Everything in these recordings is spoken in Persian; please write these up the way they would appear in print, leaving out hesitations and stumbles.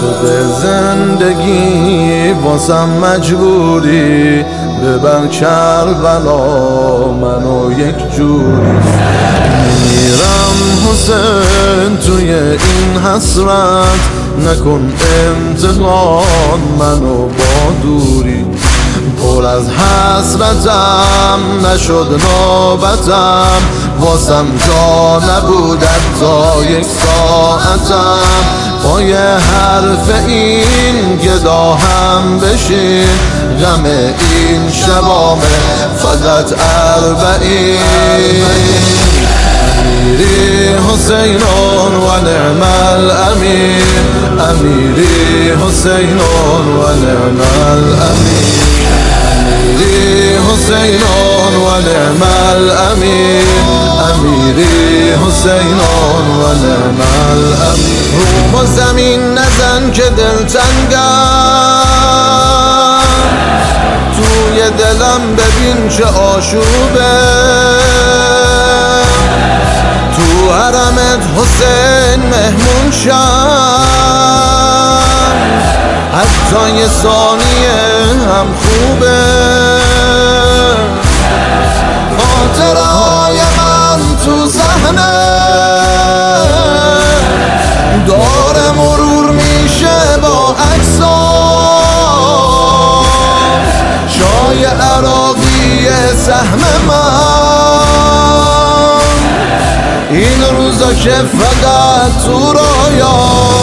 شده زندگی واسم مجبوری، ببر کربلا منو یک جوری. میرم حسین توی این حسرت، نکن امتحان منو با دوری. پر از حسرتم نشد نوبتم، واسم جا نبود تا یک ساعتم. با یه حرف این گدا هم بشین، غم این شبامه فقط 40. امیری حسینون و نعم الامیر، امیری حسینون و نعم الامیر، امیری حسینون و نعم الامیر، امیری حسینون و نعم الامیر. روم و زمین نزن که دلتنگم، توی دلم ببین چه آشوبه. تو حرمت حسین مهمون شم، حتی یه ثانیه هم خوبه. خاطره های من تو ذهنه داره مرور میشه با عکسام، شای عراقی سهم من. این روزا که فقط تو رویا.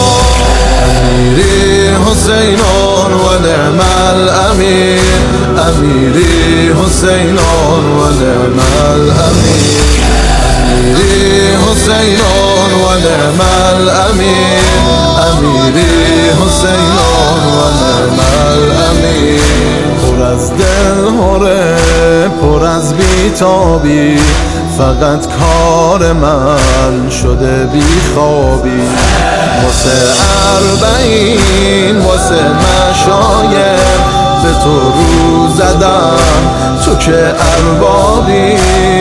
امیری حسینون و نعم الامیر، امیری حسینون و نعم الامیر، امیری حسینون و نعم الامیر، امیری حسینون و نعم الامیر. پر از دل هره، پر از بیتابی، فقط کار من شده بیخوابی. واسه 40 واسه مشایم به تو رو زدم، تو که اربابی.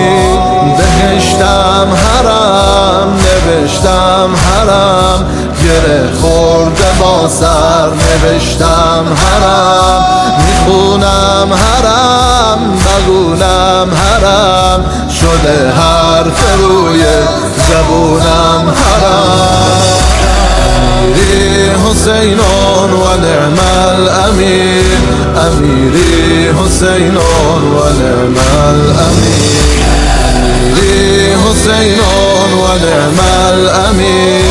بهشتم حرم نوشتم حرم، گره خورده با سر نوشتم حرم. میخونم حرم بگونم حرم، شده حرف روی زبونم حرم. امیری حسینون و نعم الامیر، امیری حسینون و نعم الامیر، امیری حسینون و نعم الامیر،